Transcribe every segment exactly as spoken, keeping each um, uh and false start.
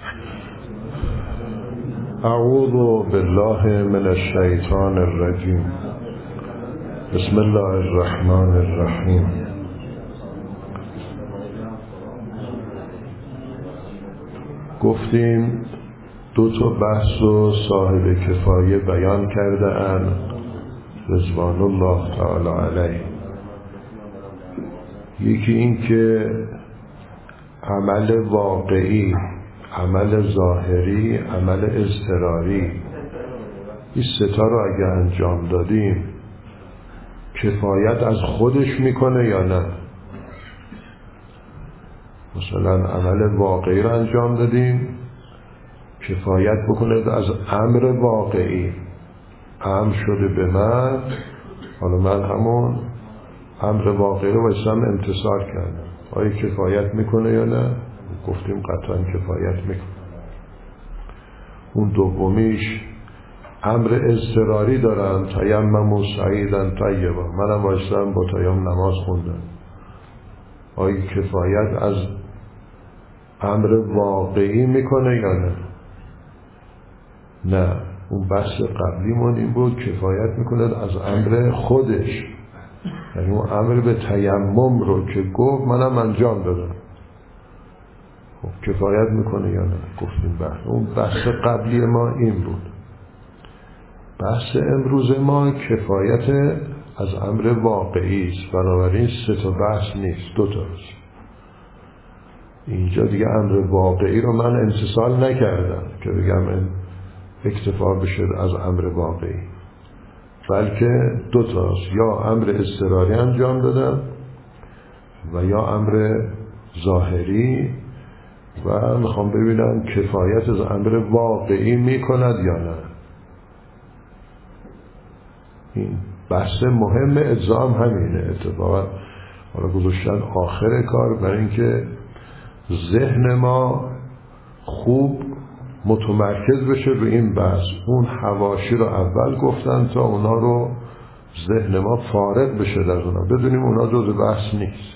اعوذ بالله من الشیطان الرجیم. بسم الله الرحمن الرحیم. گفتیم دو تا بحث و صاحب کفایه بیان کرده اند رضوان الله تعالی علیه. یکی این که عمل واقعی، عمل ظاهری، عمل اضطراری، این ستا رو اگه انجام دادیم کفایت از خودش میکنه یا نه؟ مثلا عمل واقعی رو انجام دادیم کفایت بکنه از امر واقعی، امر شده به من، حالا من همون امر واقعی رو بایستم امتثال کردم، آیا کفایت میکنه یا نه؟ گفتیم قطعا کفایت میکنه. اون دومیش امر اضطراری دارن، تیمموا صعیدا طیبا، منم بایستم با تیمم نماز خوندم، آیا کفایت از امر واقعی میکنه یا نه؟ نه. اون بحث قبلیمون این بود کفایت میکنه از امر خودش، یعنی اون امر به تیمم رو که گفت منم انجام دادم، خب کفایت میکنه یا نه؟ گفتیم بحث اون بحث قبلی ما این بود. بحث امروز ما کفایت از امر واقعی است، بنابراین سه تا بحث نیست، دو تاست. اینجا دیگه امر واقعی رو من امتثال نکردم که بگم اکتفا بشه از امر واقعی، بلکه دو تاست، یا امر اضطراری انجام دادم و یا امر ظاهری، و میخوام ببینم کفایت از امر واقعی میکند یا نه. این بحث مهم اجزام همینه اتفاقا، حالا گذاشتن آخر کار برای اینکه ذهن ما خوب متمرکز بشه به این بحث. اون حواشی رو اول گفتن تا اونا رو ذهن ما فارغ بشه در اونا، بدونیم اونا جز بحث نیست.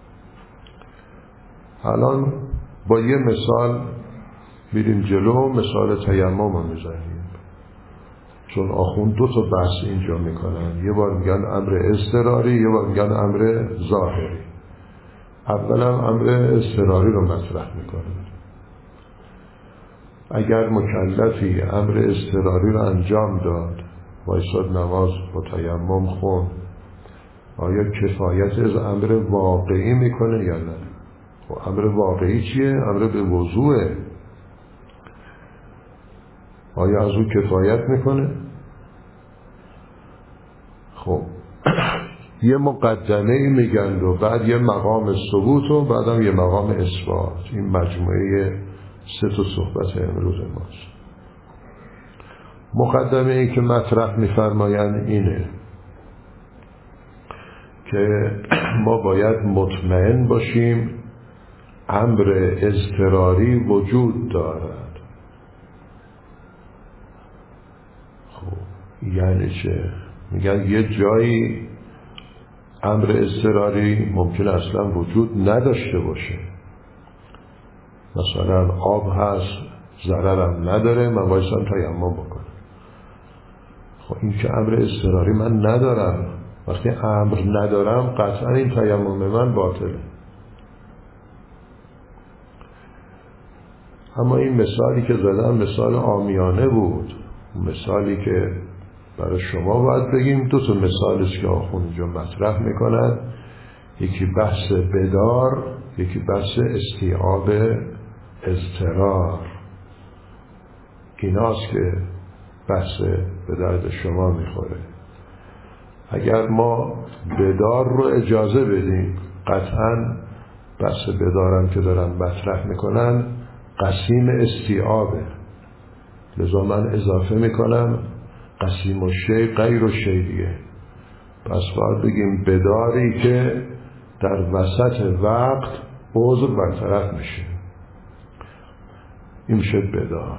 الان با یه مثال میریم جلو، مثال تیمم رو میزنیم، چون آخوند دو تا بحث اینجا میکنن، یه بار میگن امر اضطراری، یه بار میگن امر ظاهری. اولا امر اضطراری رو مطرح میکنن. اگر مکلفی امر اضطراری رو انجام داد، وایساد نماز با تیمم خون، آیا کفایت از امر واقعی میکنه یا نه؟ خب امر واقعی چیه؟ امر به وضوعه، آیا از او کفایت میکنه؟ خب یه مقدمه میگند و بعد یه مقام ثبوت و بعدم یه مقام اثبات. این مجموعه سه تا صحبت امروز ماست. مقدمه ای که مطرح میفرمایند اینه که ما باید مطمئن باشیم امر اضطراری وجود دارد. خب یعنی چه؟ میگن یه جایی امر اضطراری ممکن اصلا وجود نداشته باشه، مثلا آب هست ضررم نداره، من بایستم تیمم بکنم. خب این که امر اضطراری من ندارم، وقتی امر ندارم قطعا این تیمم من باطله. اما این مثالی که زدم مثال عامیانه بود، مثالی که برای شما باید بگیم. دو تا مثال است که آخوند اینجا مطرح میکنن، یکی بحث بدار، یکی بحث استیعاب اضطرار. ایناست که بحث به درد شما میخوره. اگر ما بدار رو اجازه بدیم، قطعا بحث بدارم که دارن مطرح میکنن قسیم استیعابه، لذا من اضافه میکنم قسیم و شی غیر و شی دیگه. پس باید بگیم بداری که در وسط وقت عذر برطرف میشه، این میشه بدار.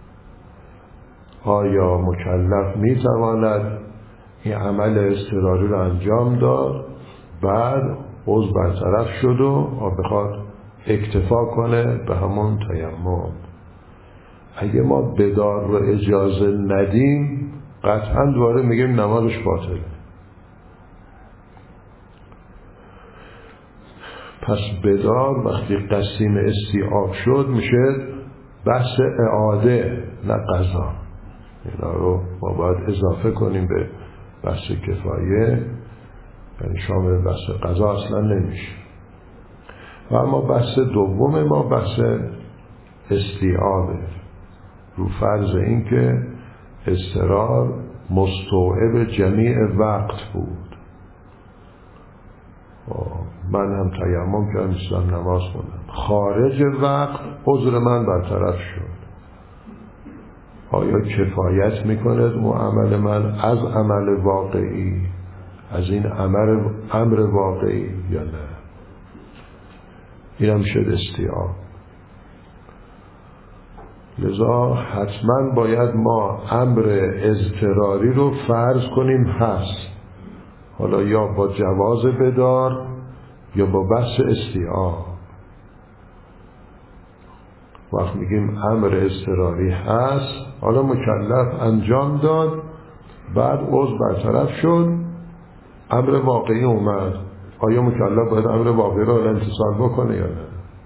آیا مکلف میتواند این عمل اضطراری رو انجام داد، بعد عذر برطرف شد و بخواد اکتفا کنه به همون تیمم؟ اگه ما بدار رو اجازه ندیم قطعا دوباره میگیم نمازش باطله. پس بدار وقتی قسیم استیعاب شد میشه بحث اعاده نه قضا. اینا رو ما باید اضافه کنیم به بحث کفایه، یعنی شامل بحث قضا اصلا نمیشه. و اما بحث دوم ما بحث استیعابه، رو فرض این که اضطرار مستوعب جمیع وقت بود. من هم تیمم کردم اسلام نماز خوندم، خارج وقت عذر من برطرف شد. آیا کفایت میکنه اون عمل من از عمل واقعی، از این امر امر واقعی یا نه؟ این هم شد استیعاب. لذا حتما باید ما امر اضطراری رو فرض کنیم هست، حالا یا با جواز بدار یا با بحث استیعاب. وقت میگیم امر اضطراری هست، حالا مکلف انجام داد، بعد عذر برطرف شد، امر واقعی اومد، آیا مکلف باید امر واقعی رو امتثال بکنه یا نه؟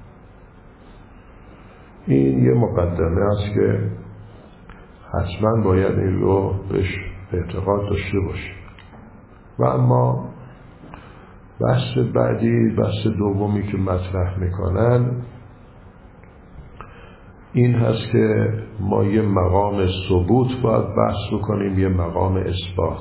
این یه مقدمه است که حتما باید این رو بهش اعتقاد داشته باشه. و اما بحث بعدی، بحث دومی که مطرح میکنن این هست که ما یه مقام ثبوت باید بحث بکنیم، یه مقام اثبات.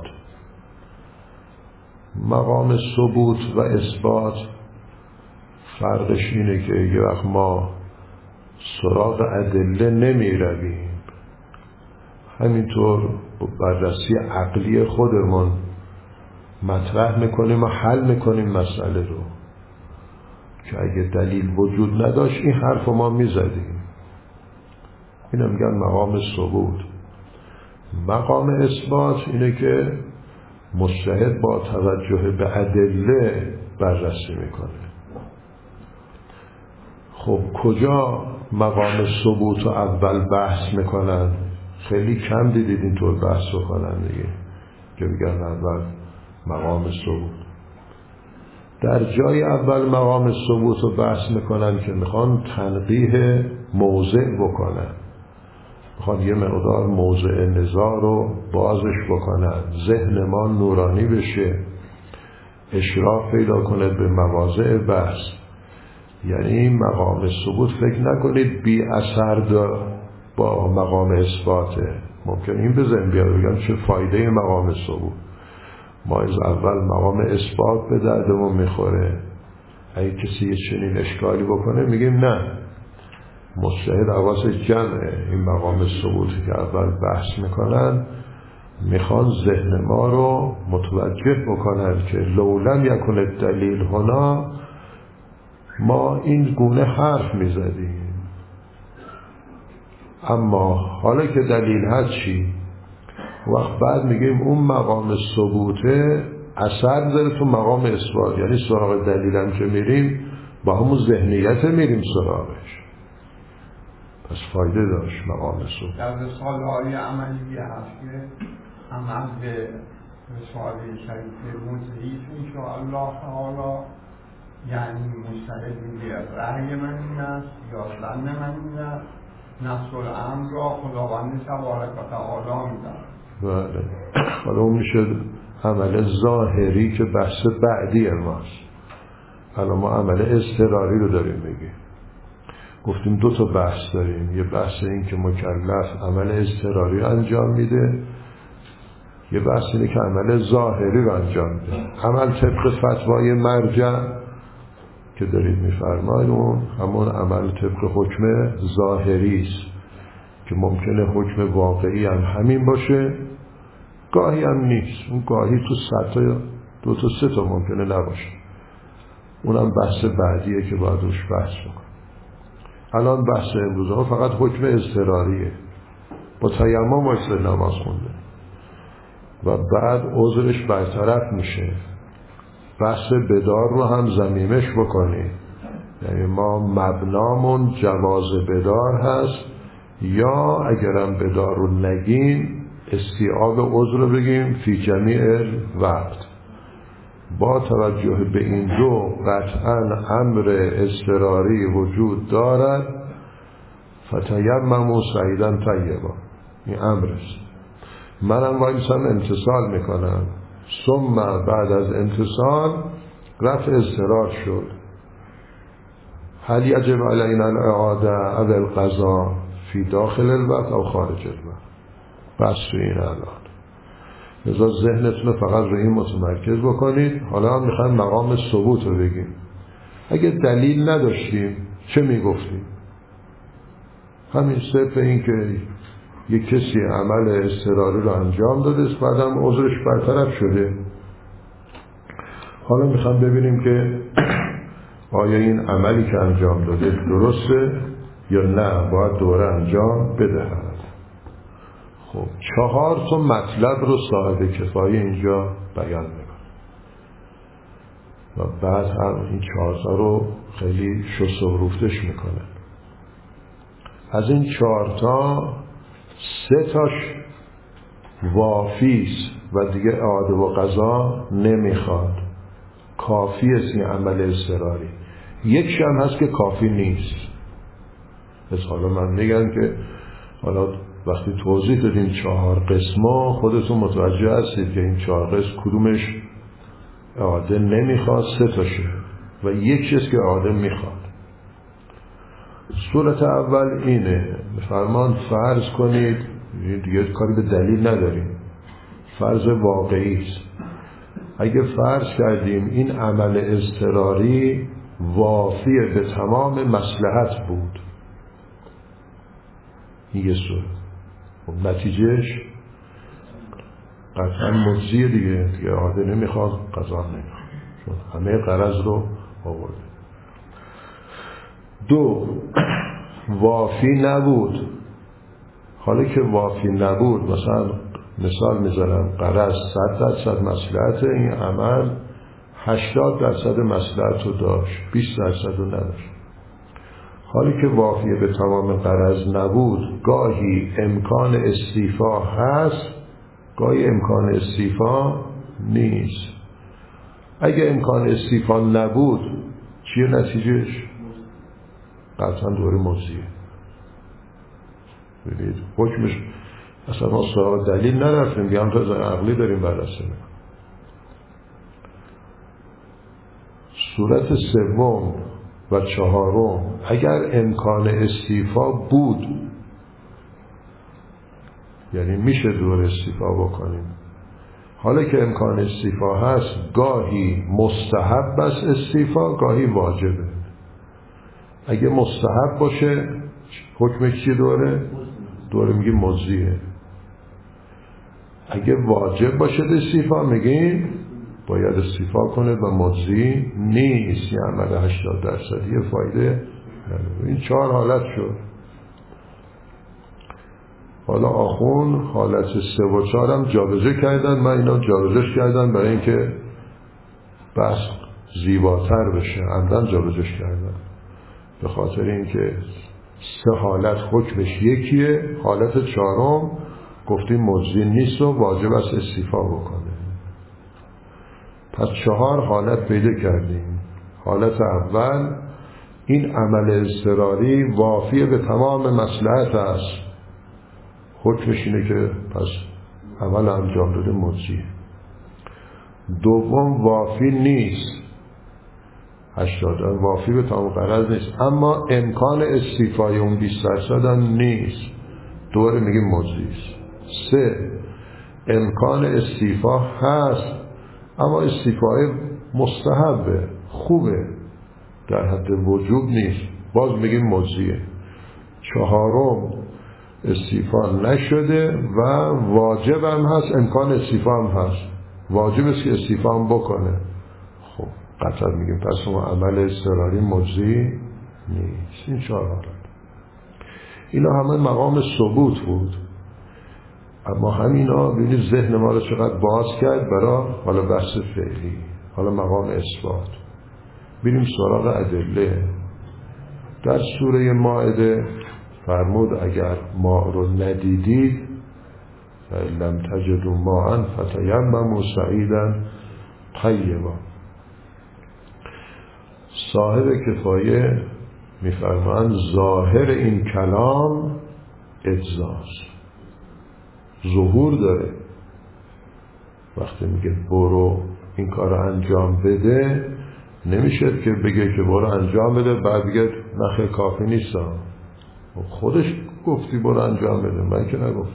مقام ثبوت و اثبات فرقش اینه که یه وقت ما سراغ ادله نمی رویم، همینطور بررسی عقلی خودمون مطرح میکنیم و حل میکنیم مسئله رو که اگه دلیل وجود نداشت این حرف ما میزدیم. اینو میگن مقام ثبوت. مقام اثبات اینه که مجتهد با توجه به ادله بررسی میکنه. خب کجا مقام ثبوت رو اول بحث میکنن؟ خیلی کم دیدید اینطور بحث بکنن دیگه که بگن اول مقام ثبوت. در جای اول مقام ثبوت رو بحث میکنن که میخوان تنقیح موضع بکنن، میخوان یه مقدار موضع نزاع رو بازش بکنن، ذهن ما نورانی بشه، اشراف پیدا کنه به مواضع بحث. یعنی این مقام ثبوت فکر نکنید بی اثر با مقام اثباته. ممکن این بزن بیاد بگم چه فایده مقام ثبوت، ما از اول مقام اثبات به دردمون میخوره. اگه کسی یه چنین اشکالی بکنه میگیم نه، مجتهد حواس جمعه. این مقام ثبوتی که اول بحث میکنن میخوان ذهن ما رو متوجه بکنن که لولم یکن الدلیل هنا، ما این گونه حرف میزدیم، اما حالا که دلیل هست چی؟ وقت بعد میگیم اون مقام ثبوته اثر داره تو مقام اثبات، یعنی سراغ دلیلم که میریم با همون ذهنیت میریم سراغش. پس فایده داشت مقام ثبوت. در رساله های عملی هست که عمل به رساله شریف مزهیف انشاءالله تعالی، یعنی مجتهد میگه رأی من این است یا ظن من این است، نفس الامر را خداوند تبارک و تعالی میدن. بله، حالا اون میشه عمل ظاهری که بحث بعدی ماست. حالا ما عمل اضطراری رو داریم میگیم. گفتیم دو تا بحث داریم، یه بحث این که مکلف عمل اضطراری انجام میده، یه بحث اینه که عمل ظاهری رو انجام میده. عمل طبق فتوای مرجع که دارید میفرمایید اون همون عمل طبق حکم ظاهری است که ممکنه حکم واقعی هم همین باشه، گاهی هم نیست. اون گاهی تو صد تا دو تا سه تا ممکنه نباشه. اونم بحث بعدیه که باید روش بحث بکنم. الان بحث امروز ها فقط حکم اضطراریه، با تیمم واسه نماز خونده و بعد عذرش برطرف میشه. بحث بدار رو هم ضمیمش بکنی، یعنی ما مبنامون جواز بدار هست یا اگرم به دارو نگیم استیعاب عذر رو بگیم فی جمیع وقت. با توجه به این دو قطعا امر اضطراری وجود دارد. فتیمموا صعیدا طیبا، این امرست. منم وایسم امتثال میکنم، ثم بعد از امتثال رفع اضطرار شد. هل یجب علینا الاعاده او القضاء فی داخل الوقت او خارج الوقت؟ بس تو این الان لذا ذهنتون رو فقط روی این متمرکز بکنید. حالا هم میخوایم مقام ثبوت رو بگیم. اگه دلیل نداشتیم چه میگفتیم؟ همین صرف این که یک کسی عمل اضطراری رو انجام داده، بعدم عذرش برطرف شده. حالا میخوام ببینیم که آیا این عملی که انجام داده درسته یا نه باید دوره انجام بدهد. خب چهار تا مطلب رو صاحب کفایه اینجا بیان میکنه و بعد هم این چهار تا رو خیلی شست و روفتش میکنه. از این چهار تا سه تاش وافیست و دیگه اعاده و قضا نمیخواد، کافی است این عمل اضطراری. یک هم هست که کافی نیست. پس حالا من میگم که حالا وقتی توضیح دادیم چهار قسمه خودتون متوجه هستید که این چهار قسم کدومش اعاده نمیخواد، سه تاشه و یک چیز که اعاده میخواد. صورت اول اینه، فرمان فرض کنید، دیگه کاری به دلیل نداریم، فرض واقعی است. اگه فرض کردیم این عمل اضطراری وافی به تمام مصلحت بود، یه صورت نتیجهش قطعا مجزیه دیگه، دیگه اعاده نمیخواد، قضا نمیخواد، چون همه غرض رو آورده. دو، وافی نبود. حالا که وافی نبود، مثلا مثال میذارم، غرض صد درصد مصلحت این عمل هشتاد درصد مصلحت رو داشت، بیست درصد رو نداشت. حالی که وافی به تمام غرض نبود، گاهی امکان استیفا هست، گاهی امکان استیفا نیست. اگه امکان استیفا نبود چیه نتیجهش؟ قطعا دوره مجزیه. ببینید حکمش اصلا ما سراغ دلیل نرفتیم، بیان تا عقلی داریم بررسی میکنیم. صورت سوم و چهارم، اگر امکان استیفا بود، یعنی میشه دور استیفا بکنیم. حالا که امکان استیفا هست، گاهی مستحب است استیفا، گاهی واجبه. اگه مستحب باشه حکم چیه دوره؟ دوره میگیم مجزیه. اگه واجب باشه استیفا میگیم باید استیفا کنه و مجزی نیست، یه عمل هشتاد درصدی فایده. این چهار حالت شد. حالا آخون حالت سه و چهار هم جابجه کردن. من اینا جابجهش کردن برای اینکه بس زیباتر بشه، عمدن جابجهش کردن به خاطر اینکه سه حالت حکمش یکیه. حالت چهارم گفتیم مجزی نیست و واجب است استیفا بکنه. پس چهار حالت پیدا کردیم. حالت اول، این عمل اضطراری وافی به تمام مصلحت است، حکمش اینه که پس عمل انجام داده مجزیه. دوم، وافی نیست، هشتاد وافی به تمام غرض نیست، اما امکان استیفای اون بیست درصد هم نیست، دوره میگیم مجزی است. سه، امکان استیفا هست اما استیفای مستحبه، خوبه، در حد وجوب نیست، باز میگیم مجزیه. چهارم، استیفا نشده و واجب هم هست، امکان استیفا هم هست، واجب است که استیفا هم بکنه. خب قطعا میگیم پس اون عمل اضطراری مجزی نیست. این چهار حالت، اینا همه مقام ثبوت بود. اما همینا ببینید ذهن ما رو چقدر باز کرد برای حالا بحث فعلی، حالا مقام اثبات. بریم سراغ ادله. در سوره مائده فرمود اگر ماء رو ندیدید لم تجدوا ماء فتیمموا صعیدا طیبا. صاحب کفایه میفرمایند ظاهر این کلام اجزاست، ظهور داره. وقتی میگه برو این کار رو انجام بده، نمیشه که بگه که برو انجام بده بعد بگه نخیر کافی نیست. خودش گفتی برو انجام بده، من که نگفتم.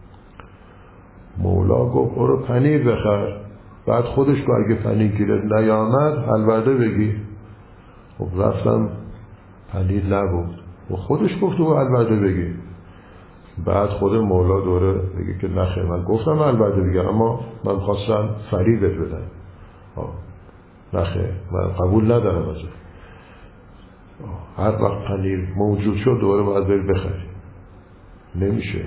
مولا گفت برو پنیر بخر، بعد خودش گفت اگه پنیر گیرت نیامد حلورده بگی. خب رفتم پنیر نبود و خودش گفت تو حلورده بگی. بعد خود مولا دوره بگه که نخیر من گفتم حلورده بگی اما من خواستم فریبت بدم. نخیر من قبول ندارم از هر وقت پنیر موجود شد دوره باید بری بخری. نمیشه.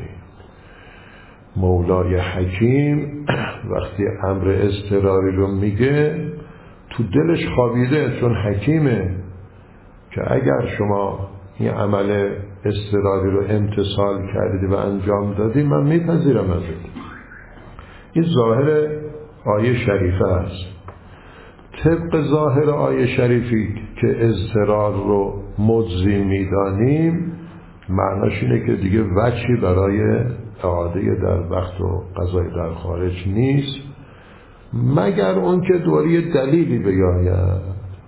مولای حکیم وقتی امر اضطراری رو میگه تو دلش خوابیده، چون حکیمه که اگر شما این عمل اضطراری رو امتثال کردید و انجام دادید من میپذیرم ازت. این ظاهر آیه شریفه است. طبق ظاهر آیه شریفی که اضطرار رو مجزی میدانیم، معناش اینه که دیگه وجهی برای اعاده در وقت و قضای در خارج نیست مگر اون که دوری دلیلی بیاید.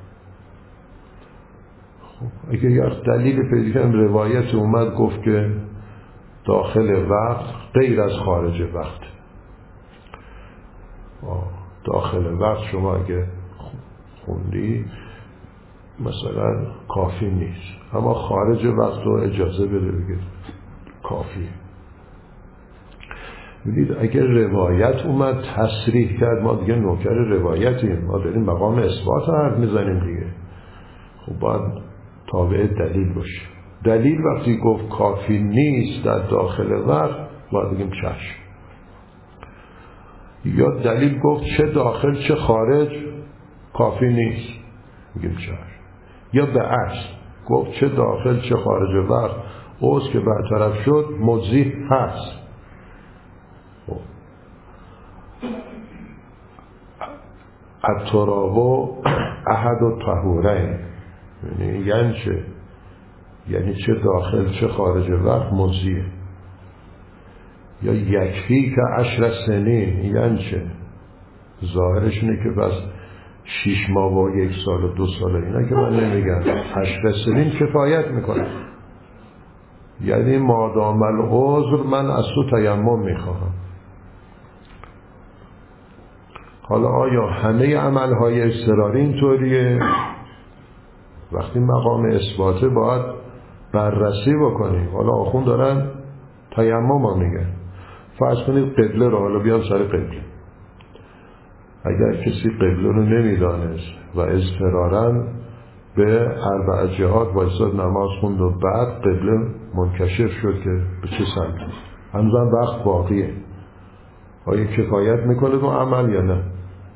خب اگه یک دلیل پیدا کنم، روایت اومد گفت که داخل وقت غیر از خارج وقت. داخل وقت شما اگه خوندی مثلا کافی نیست، اما خارج وقت رو اجازه بده بگید کافی. ببینید اگر روایت اومد تصریح کرد، ما دیگه نوکر روایتیم، ما داریم مقام اثبات حرف میزنیم دیگه. خب باید تابع دلیل باشه. دلیل وقتی گفت کافی نیست در داخل وقت، باید بگیم چشم. یا دلیل گفت چه داخل چه خارج کافی نیست، میگیم چشم. یا به عکس گفت چه داخل چه خارج وقت اوز که برطرف شد مجزی هست. التراب احد الطهورین، یعنی یعنی چه؟ یعنی چه داخل چه خارج وقت مجزیه. یا یکفی که عشر سنین، یعنی چه؟ ظاهرش اینه که بس شیش ماه و یک سال و دو سال اینا که من نمیگم، عشر سنین کفایت میکنه. یعنی مادام العذر من از تو تیمم میخواهم. حالا آیا همه عملهای اضطراری اینطوریه؟ وقتی مقام اثباته باید بررسی بکنیم. حالا آخون دارن تیمم ها میگن، فرض کنید قبله رو، حالا بیام سر قبله. اگر کسی قبله رو نمیدانست و اضطرارا به اربع جهات وایساد نماز خوند و بعد قبله منکشف شد که به چه سمتی، هنوزم وقت باقیه، آیا کفایت میکنه با عمل یا نه؟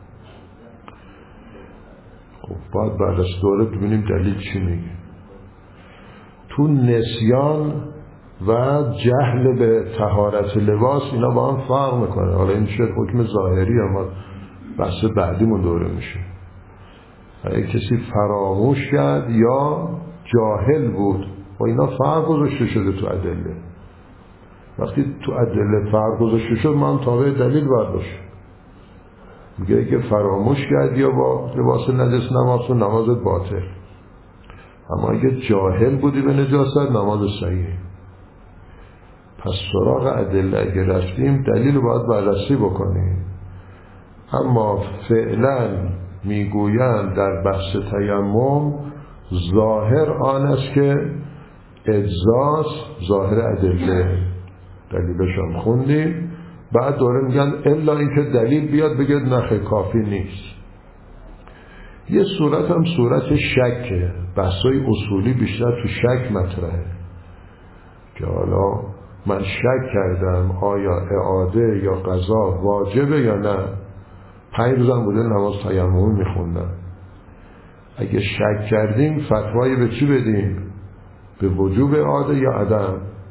خب باید بعد از دوره ببینیم دلیل چی میگه. تو نسیان و جهل به طهارت لباس اینا با هم فرق میکنه. حالا این شد حکم ظاهری، اما بحث بعدیمون دوره میشه. اگه کسی فراموش کرد یا جاهل بود و اینا فرق گذاشته شده تو ادله. وقتی تو ادله فرق گذاشته شد ما هم تابع دلیل باید باشه. میگه اگه فراموش کرد یا با لباس نجس نماز و نمازت باطل، اما اگه جاهل بودی به نجاست نماز صحیحه. پس سراغ ادله اگه رفتیم دلیل رو باید بررسی بکنیم. اما فعلا میگویند در بحث تیمم ظاهر آن است که اجزاست، ظاهر ادله دلیلش هم خوندیم. بعد دوره میگن الا اینکه دلیل بیاد بگید نخیر کافی نیست. یه صورت هم صورت شکه، بحثای اصولی بیشتر تو شک مطرحه که حالا من شک کردم آیا اعاده یا قضا واجبه یا نه. پنج روزم بوده نماز تیمم میخوندم. اگه شک کردیم فتوایی به چی بدیم؟ به وجوب اعاده یا عدم؟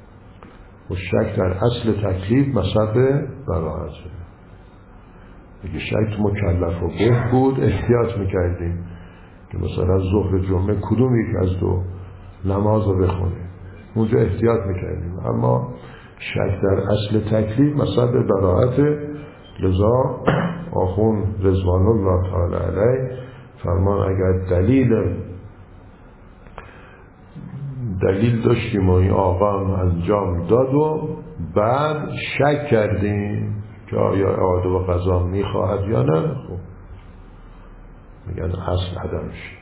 و شک در اصل تکلیف مصب براعته. اگه شک مکلف و به بود احتیاط میکردیم که مثلا ظهر جمعه کدوم یک از دو نماز رو بخونیم، اونجا احتیاط میکردیم. اما شک در اصل تکلیف مصب براعته. لذا آخون رضوان الله تعالی علیه فرمان اگر دلیل دلیل داشتیم و این آقا انجام داد و بعد شک کردیم که آیا اعاده و قضا میخواهد یا نه، خب میگن اصل عدمش.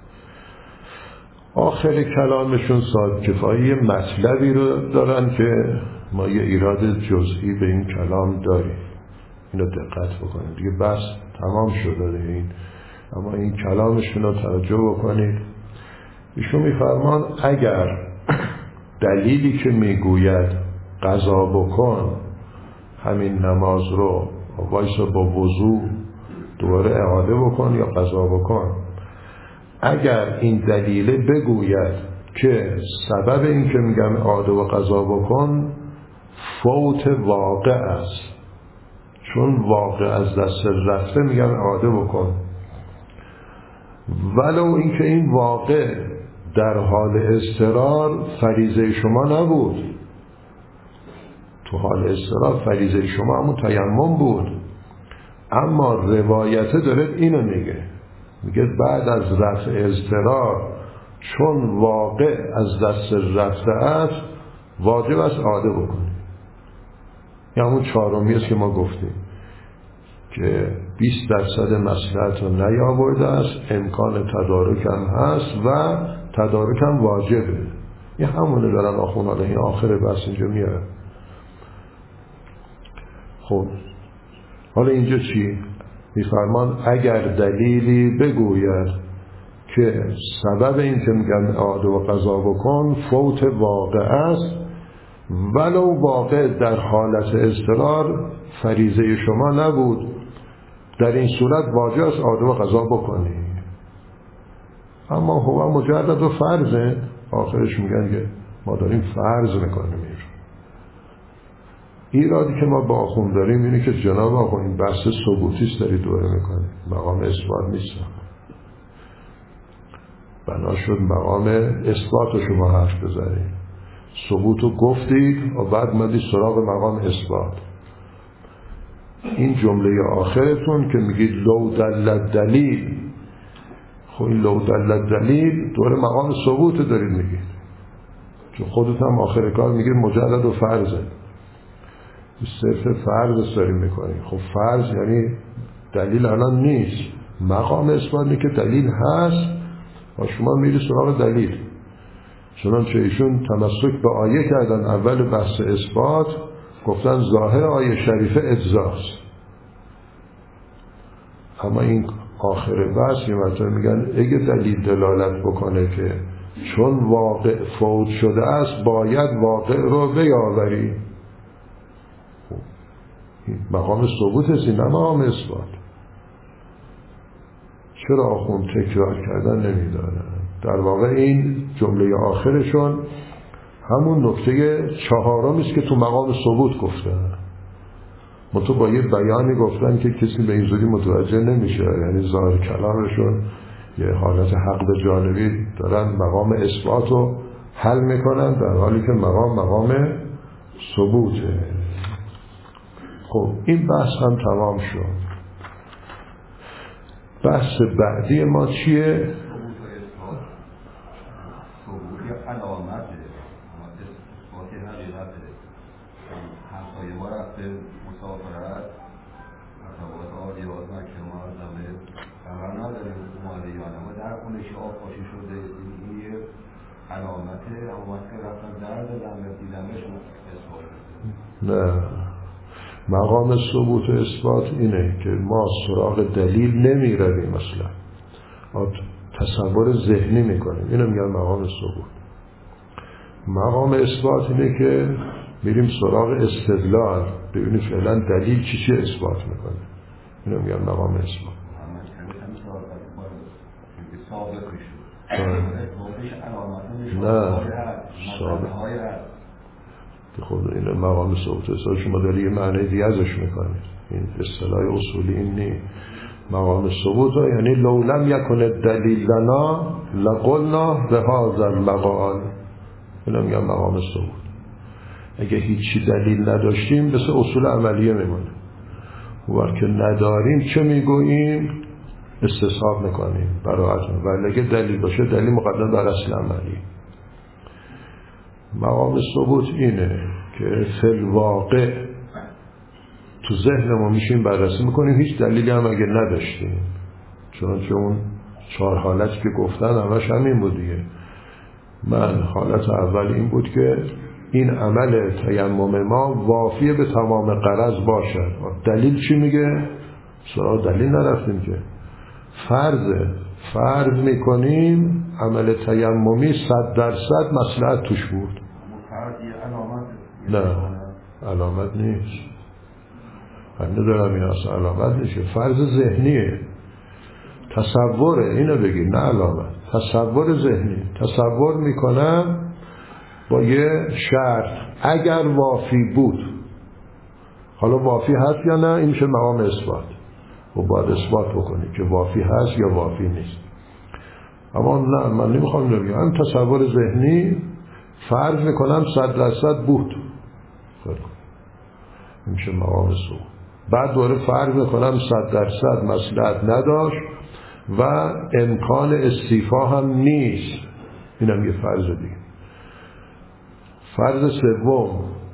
آخر کلامشون ساد کفایی مطلبی رو دارن که ما یه ایراد جزئی به این کلام داریم، اینو دقت بکنید دیگه، بس تمام شده این. اما این کلامشون رو توجه بکنید. ایشون میفرمان اگر دلیلی که میگوید قضا بکن همین نماز رو وایسا با وضو دوباره اعاده بکن یا قضا بکن، اگر این دلیل بگوید که سبب این که میگم اعاده و قضا بکن فوت واقع است، چون واقع از دست رفته میگم اعاده بکن، ولو اینکه این واقع در حال اضطرار فریضه شما نبود، تو حال اضطرار فریضه شما همون تیمم بود، اما روایته داره اینو میگه، میگه بعد از رفع اضطرار چون واقع از دست رفته است واجب است اعاده بکنی. یا همون چهارمی است که ما گفتیم که بیست درصد مصلحت رو نیاورده است، امکان تدارک هم هست و تدارک هم واجبه. این همونه دارن آخون حالا این آخر بس اینجا میاره. خب حالا اینجا چی؟ میفرمان اگر دلیلی بگوید که سبب این که میگن اعاده و قضا بکن فوت واقع است، ولو واقع در حالت اضطرار فریضه شما نبود، در این صورت واجب است اعاده و قضا بکنی. اما هو مجرد و فرضه، آخرش میگن که ما داریم فرض میکنیم. ایرادی که ما با آخوند داریم اینه که جناب آخوند این بحث ثبوتیست داری دوره میکنه، مقام اثبات نیست. بنا شد مقام اثبات رو شما حرف بزنید، ثبوت رو گفتید و بعد مدید سراغ مقام اثبات. این جمله آخرتون که میگید لو دلت دلیل، خب این لو دلت دلیل دوره مقام ثبوت دارید میگید، چون خودت هم آخر کار میگید مجرد و فرضه، صرف فرض داریم میکنیم. خب فرض یعنی دلیل الان نیست، مقام اثبات اینه که دلیل هست و شما میری سراغ دلیل. چنانچه ایشون تمسک به آیه کردن، اول بحث اثبات گفتن ظاهر آیه شریفه اجزاست، اما این آخر بحث یه مرتبه میگن اگه دلیل دلالت بکنه که چون واقع فوت شده است باید واقع رو بیاوری، مقام ثبوت است، این مقام اثبات. چرا آخوند تکرار کردن نمیدارن؟ در واقع این جمله آخرشون همون نکته چهارم است که تو مقام ثبوت گفتن، منتها با یه بیانی گفتن که کسی به این زودی متوجه نمیشه، یعنی ظاهر کلامشون یه حالت حق جانبی دارن، مقام اثبات رو حل میکنن در حالی که مقام مقام ثبوته. خب این بحث هم تمام شد. بحث بعدی ما چیه؟ نه، مقام ثبوت و اثبات اینه که ما سراغ دلیل نمی رویم، مثلا تصور ذهنی میکنیم، اینو میگن مقام ثبوت. مقام اثبات اینه که میریم سراغ استدلال، ببینیم فعلا دلیل چی چی اثبات میکنه، اینو میگن مقام اثبات. نه ثابت که خب این مقام ثبوت اصلا شما داری یه معنی دیگه ازش میکنید. این اصطلاح اصولی این نی مقام ثبوت یعنی لو لم یکن الدلیل لنا لقلنا بهذا المقال. اینا میگن مقام ثبوت. اگه هیچی دلیل نداشتیم مثل اصول عملیه میمونه. و که نداریم چه میگوییم؟ استصحاب میکنیم براحتون. ولی اگه دلیل باشه دلیل مقدم بر اصل عملی. مقام ثبوت اینه که فی الواقع تو ذهن ما میشیم بررسی میکنیم هیچ دلیلی هم اگه نداشتیم، چون اون چهار حالت که گفتن همش همین بود دیگه. من حالت اول این بود که این عمل تیمم ما وافیه به تمام غرض باشد. دلیل چی میگه؟ سراغ دلیل نرفتیم که فرض فرض میکنیم عمل تیممی صد درصد مصلحت توش بود. نه علامت نیست. من ندارم این اصلا علامت نیست، فرض ذهنیه، تصوره. اینو بگیر نه علامت، تصور ذهنی. تصور میکنم با یه شرط اگر وافی بود. حالا وافی هست یا نه این میشه مقام اثبات و باید اثبات بکنی که وافی هست یا وافی نیست. اما نه من نمیخوام بگم هم تصور ذهنی فرض میکنم صد درصد بود این میشه مقام ثبوت. بعد دوره فرض میکنم صد درصد مصلحت نداشت و امکان استیفا هم نیست. اینم یه فرض دیگه. فرض سوم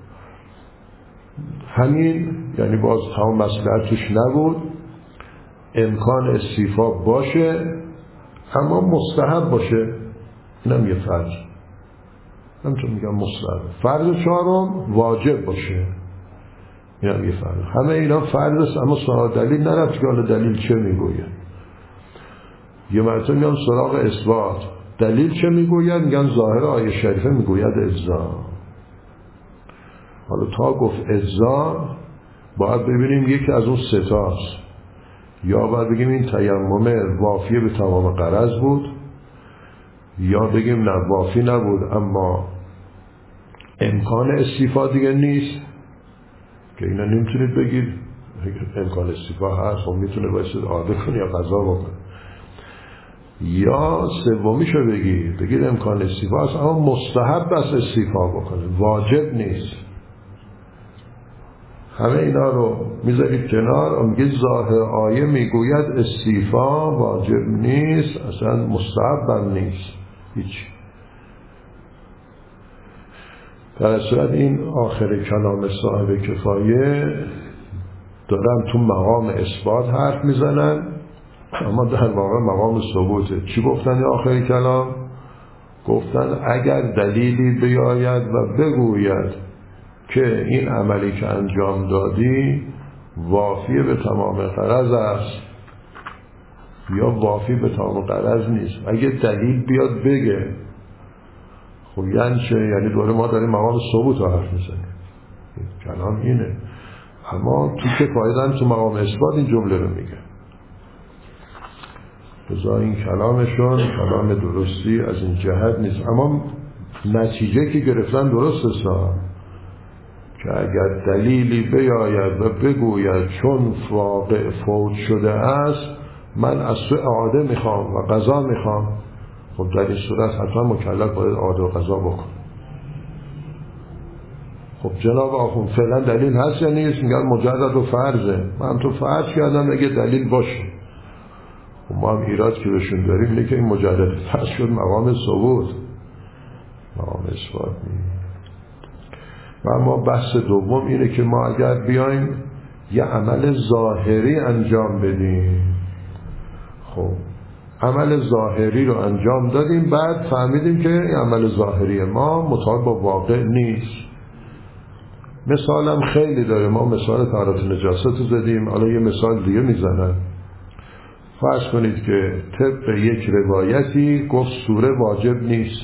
همین، یعنی باز تمام مصلحت توش نبود، امکان استیفا باشه اما مستحب باشه. اینم یه فرض، همچون میگم مستحب. فرض چهارم واجب باشه. اینم یه فرض. همه اینا فرض است اما سراغ دلیل نرفت که حالا دلیل چه میگوید. یه مرتبه میگم سراغ اثبات دلیل چه میگوید، میگن ظاهر آیه شریفه میگوید اجزا. حالا تا گفت اجزا باید ببینیم یکی از اون ستاست، یا باید بگیم این تیمم وافیه به تمام غرض بود، یا بگیم نه وافی نبود اما امکان استیفا دیگه نیست، که اینا نمیتونید بگید امکان استیفا هست و میتونه باید عاده کنی یا قضا بکنه. یا سومیشو بگید بگید امکان استیفا هست اما مستحب است استیفا بکنه، واجب نیست. همه اینا رو میذارید کنار و میگید ظاهر آیه میگوید استیفا واجب نیست، اصلا مستحب هم نیست هیچ. در صورت این آخر کلام صاحب کفایه دارن تو مقام اثبات حرف میزنن اما در واقع مقام ثبوته. چی گفتن آخر کلام؟ گفتن اگر دلیلی بیاید و بگوید که این عملی که انجام دادی وافی به تمام غرض است یا وافی به تمام غرض نیست، اگه دلیل بیاد بگه، خب یعنی چه؟ یعنی دوره ما داریم مقام ثبوت رو حرف میزنیم. کلام اینه، اما تو که فایدن تو مقام اثبات این جمله رو میگه. بذار این کلامشون کلام درستی از این جهت نیست، اما نتیجه که گرفتن درست است که اگر دلیلی بیاید و بگوید چون واقع فوت شده است من از تو اعاده میخوام و قضا میخوام، خب در این صورت حتما مکلف باید اعاده و قضا بکن. خب جناب آخوند فعلا دلیل هست یا نیست؟ میگن مجرد و فرضه. من تو فرض کردم اگه دلیل باشه. خب ما هم ایراد که بهشون داریم اینه که این مجرد فرض شد مقام ثبوت، مقام اثبات نیست. و اما بحث دوم اینه که ما اگر بیایم یه عمل ظاهری انجام بدیم، خب عمل ظاهری رو انجام دادیم بعد فهمیدیم که این عمل ظاهری ما مطابق با واقع نیست. مثالم خیلی داره، ما مثال طهارت نجاست رو زدیم، حالا یه مثال دیگه میزنم. فرض کنید که طبق یک روایتی گفت سوره واجب نیست،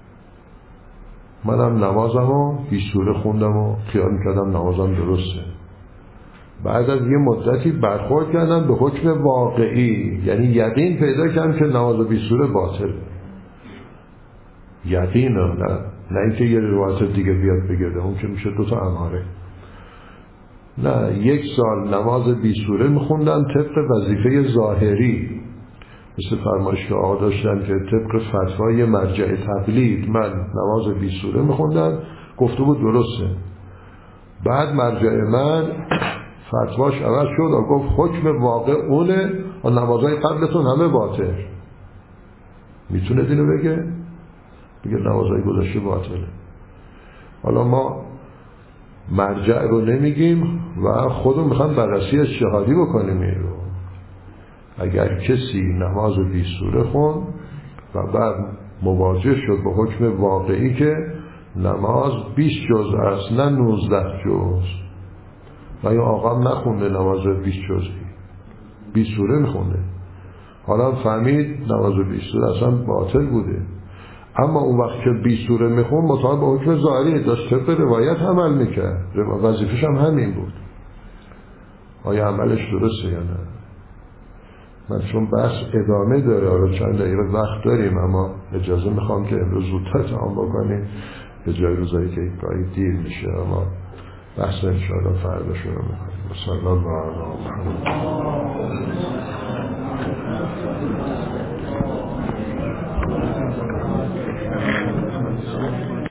منم نمازمو هیچ سوره خوندم و خیال میکردم نمازم درسته. بعد از یه مدتی برخورد کردم به حکم واقعی، یعنی یقین پیدا کردم که نماز بی سوره باطل. یقین نه نه اینکه یه روایت دیگه بیاد بگرده، اون که میشه دوتا اماره. نه، یک سال نماز بی سوره میخوندن طبق وظیفه ظاهری، مثل فرمایش که آقا داشتن که طبق فتوای مرجع تقلید من نماز بی سوره میخوندن، گفته بود درسته. بعد مرجع من فتواش عوض شد و گفت حکم واقع اونه و نمازهای قبلتون همه باطل. میتونه دینو بگه؟ بگه نمازهای گذشته باطله. حالا ما مرجع رو نمیگیم و خودمون میخوام بررسی اجتهادی بکنیم این رو. اگر کسی نماز بی سوره خون و بعد مواجه شد با حکم واقعی که نماز بیست جز است نه نوزده جز، و این آقا نخونده نماز بیست جزی، بی سوره میخونده، حالا فهمید نماز بی سوره اصلا باطل بوده، اما اون وقت که بی سوره میخون مطابق با حکم ظاهری داشت طبق روایت عمل میکرد، وظیفش هم همین بود. آیا عملش درسته یا نه؟ من چون بحث ادامه داره، حالا چند دقیقه وقت داریم، اما اجازه میخوام که امروز زودتر تمام بکنیم به جای روزایی که گاهی دیر میشه، اما بحث انشاءالله فردا شروع میکنیم. صلی الله علیه و سلم.